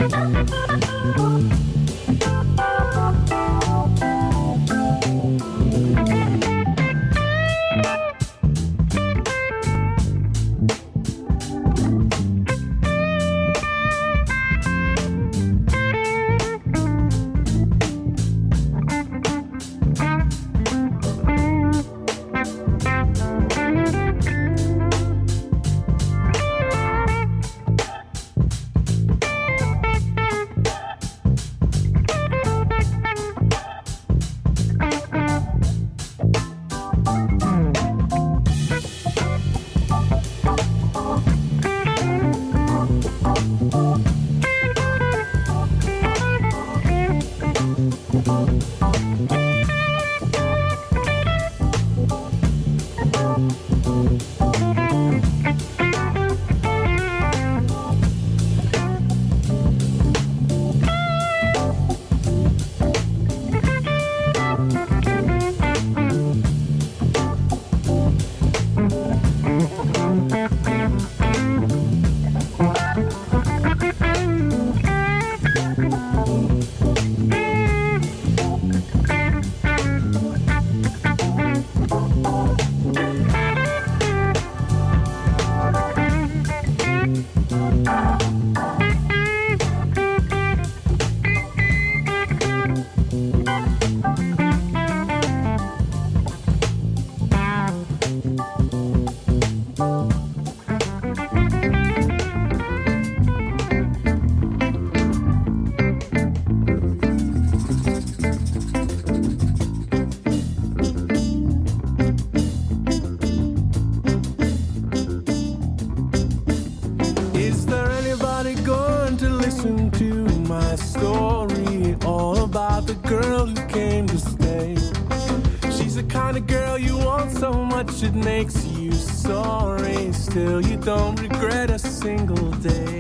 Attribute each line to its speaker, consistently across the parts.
Speaker 1: It makes you sorry, still you don't regret a single day.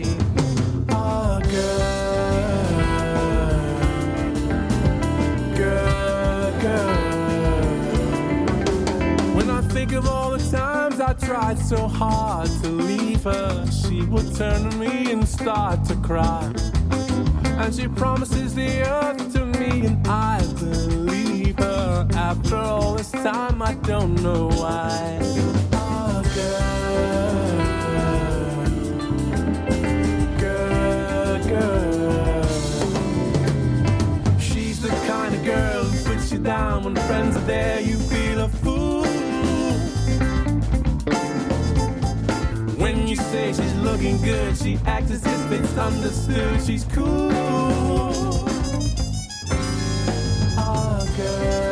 Speaker 1: Oh, girl. When I think of all the times I tried so hard to leave her, she would turn to me and start to cry. And she promises the earth to me, and I believe her. After all this time, I don't know why. Oh, girl. She's the kind of girl who puts you down when friends are there. You feel a fool. When you say she's looking good, she acts as if it's understood. She's cool. Oh, girl.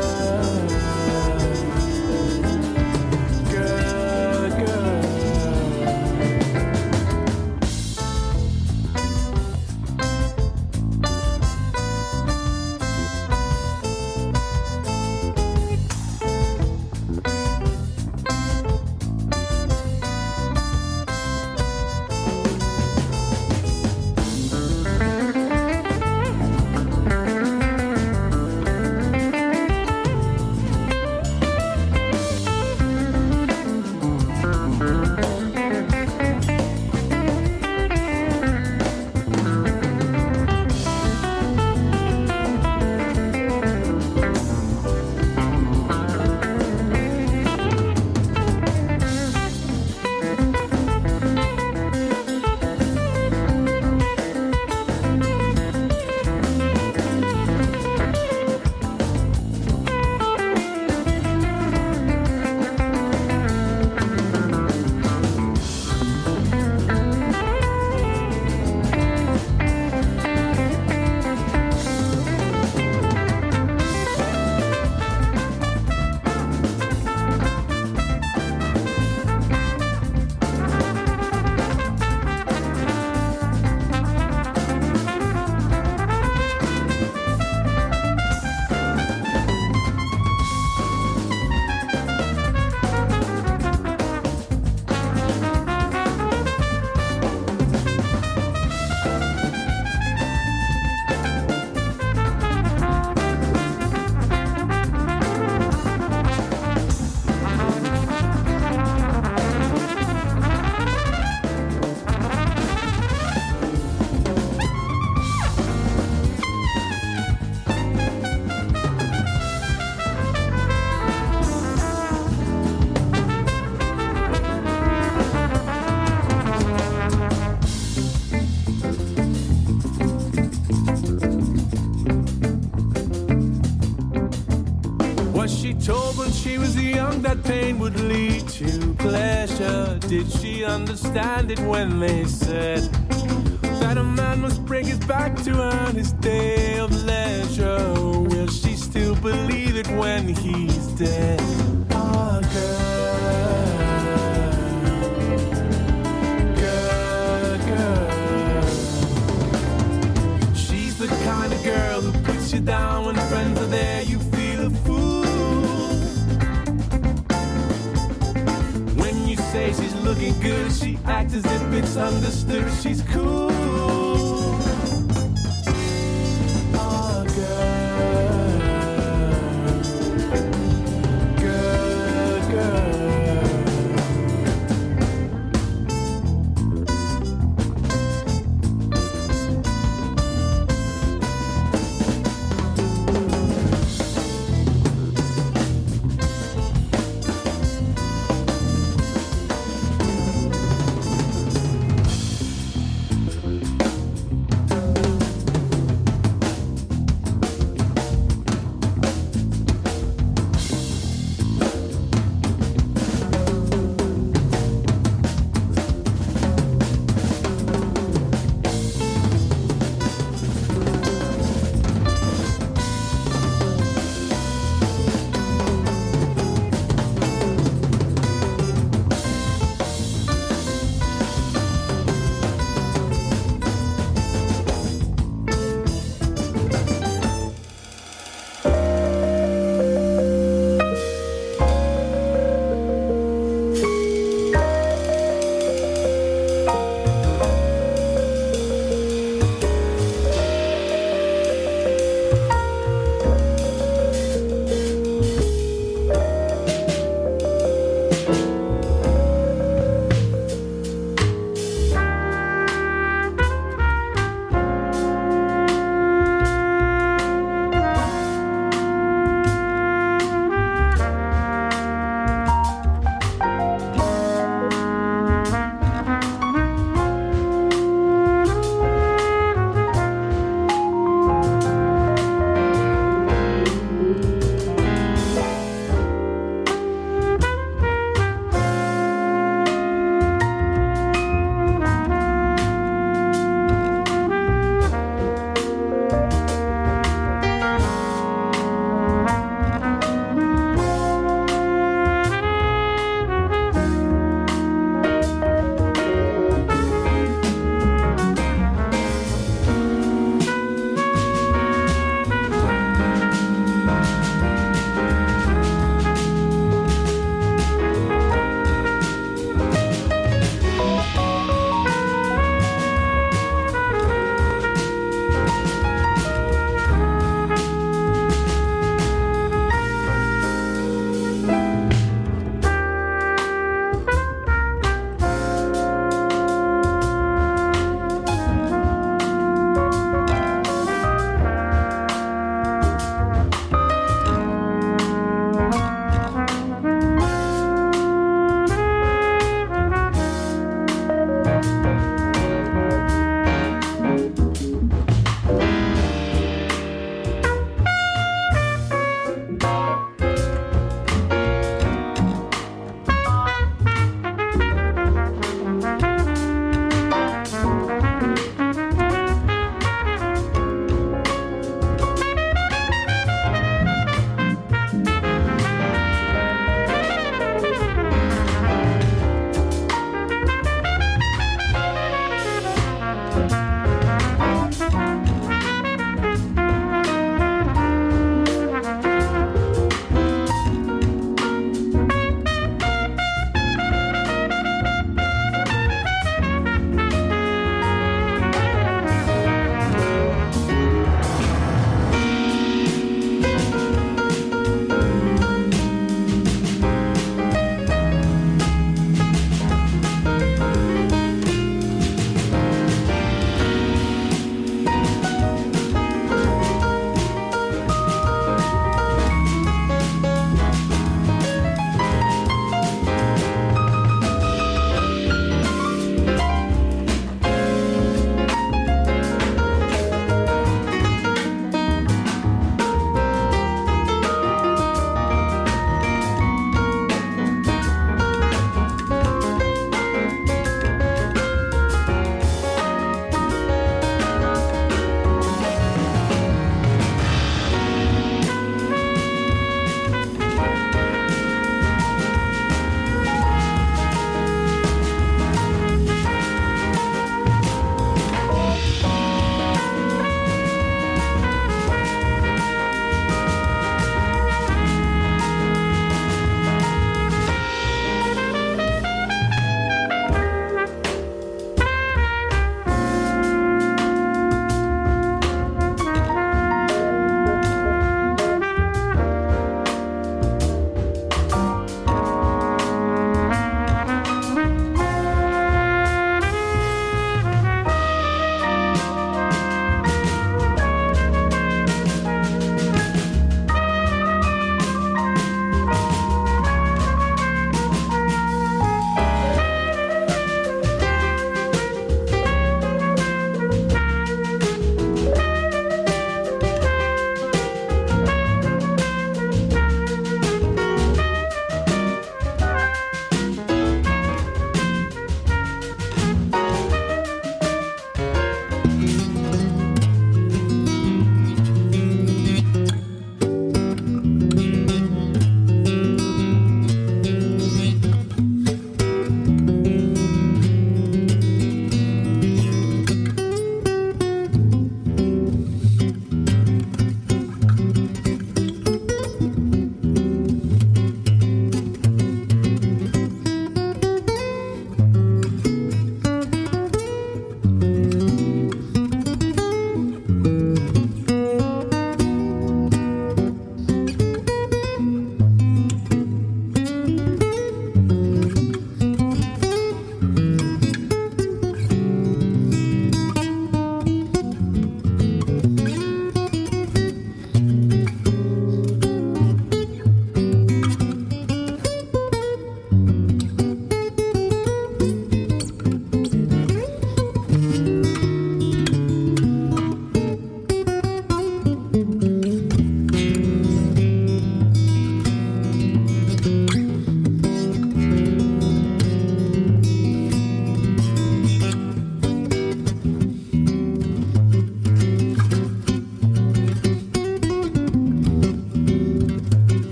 Speaker 1: Told when she was young that pain would lead to pleasure. Did she understand it when they said that a man must break his back to earn his day of leisure? Will she still believe it when he's dead? Ah, girl. She's the kind of girl who puts you down when friends are there. You feel a fool. When you say she's looking good, she acts as if it's understood. She's cool. Oh, girl.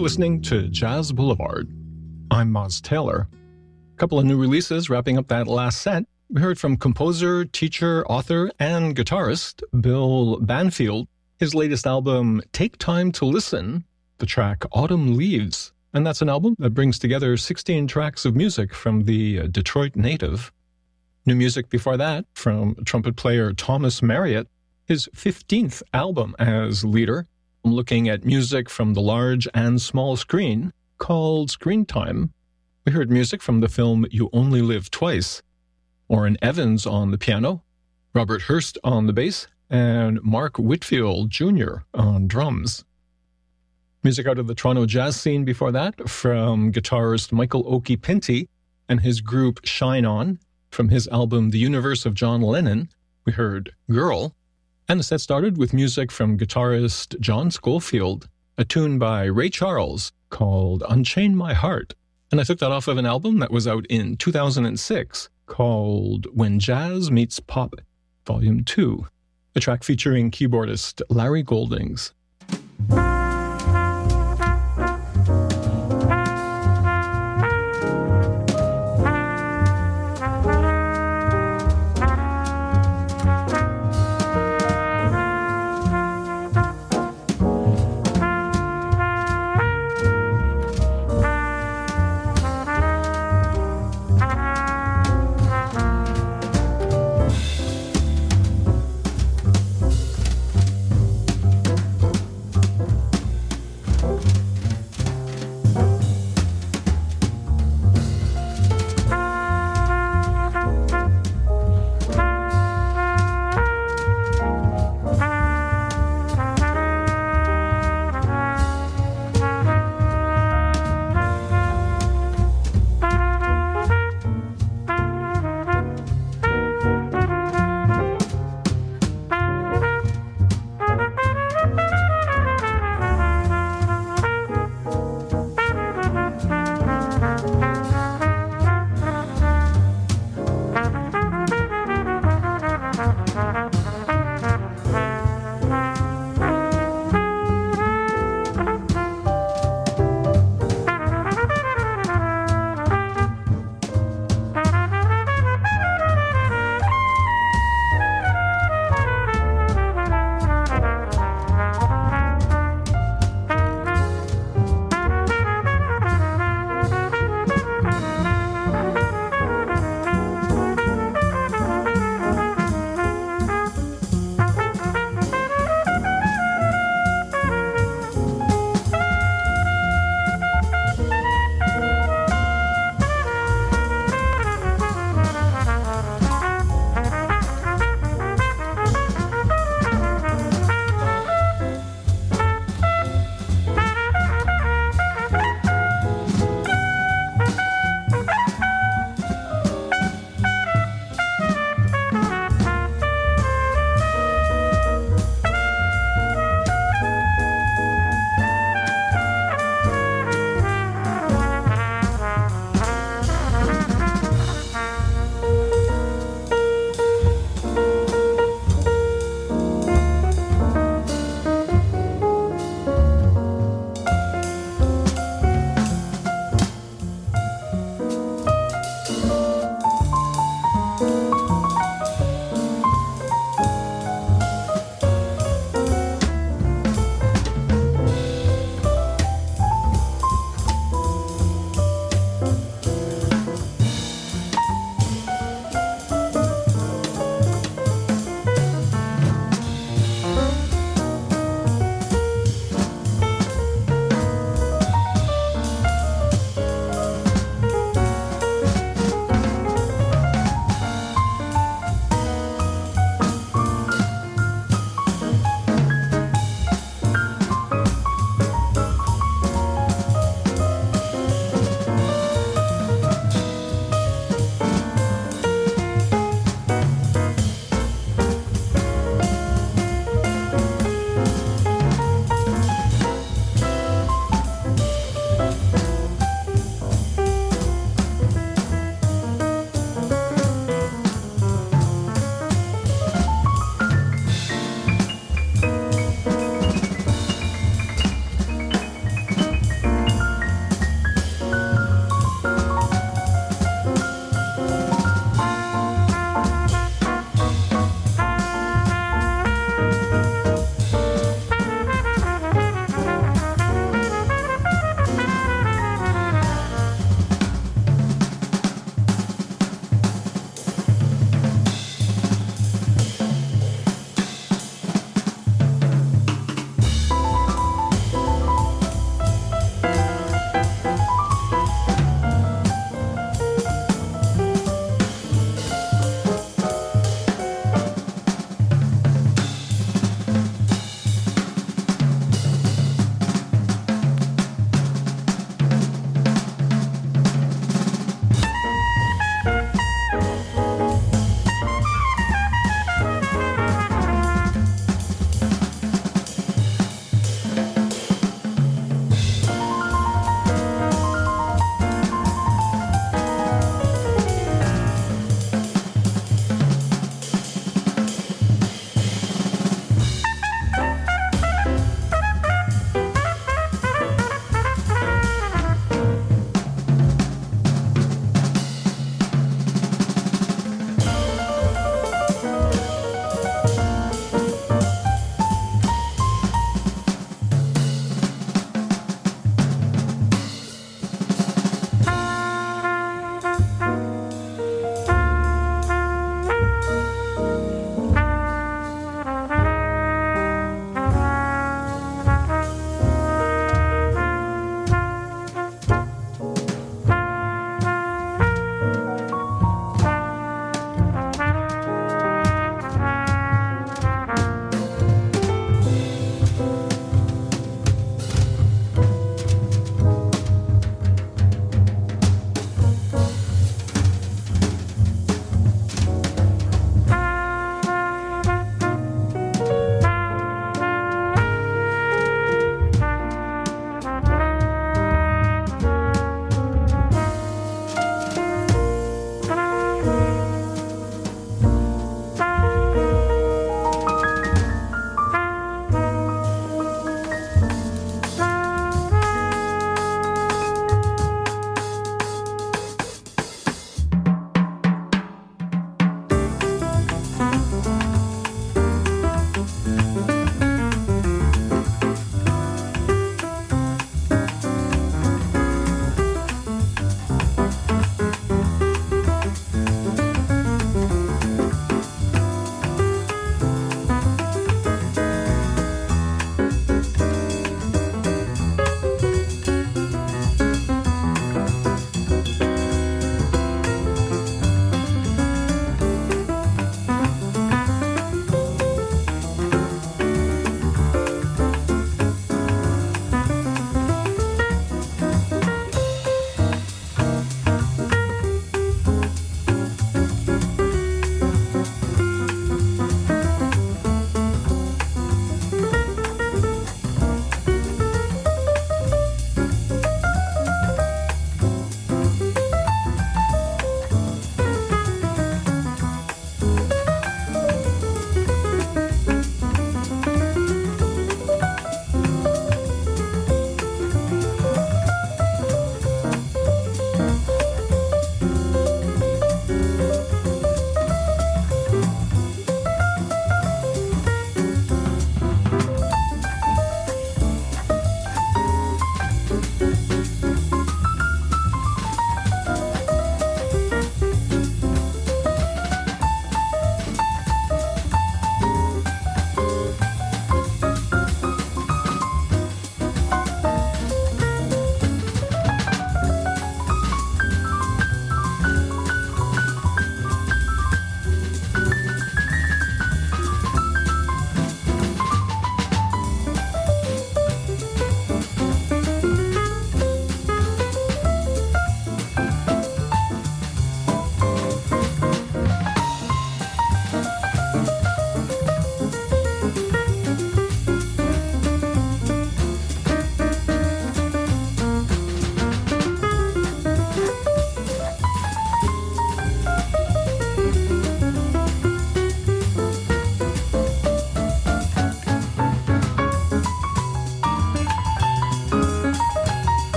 Speaker 2: listening to Jazz Boulevard. I'm Moz Taylor. A couple of new releases wrapping up that last set. We heard from composer, teacher, author, and guitarist Bill Banfield. His latest album, Take Time to Listen, the track Autumn Leaves. And that's an album that brings together 16 tracks of music from the Detroit native. New music before that from trumpet player Thomas Marriott, his 15th album as leader, looking at music from the large and small screen called Screen Time. We heard music from the film You Only Live Twice. Orrin Evans on the piano, Robert Hurst on the bass, and Mark Whitfield Jr. on drums. Music out of the Toronto jazz scene before that from guitarist Michael Okey-Pinty and his group Shine On. From his album The Universe of John Lennon, we heard Girl. And the set started with music from guitarist John Schofield, a tune by Ray Charles called Unchain My Heart. And I took that off of an album that was out in 2006 called When Jazz Meets Pop, Volume 2, a track featuring keyboardist Larry Goldings.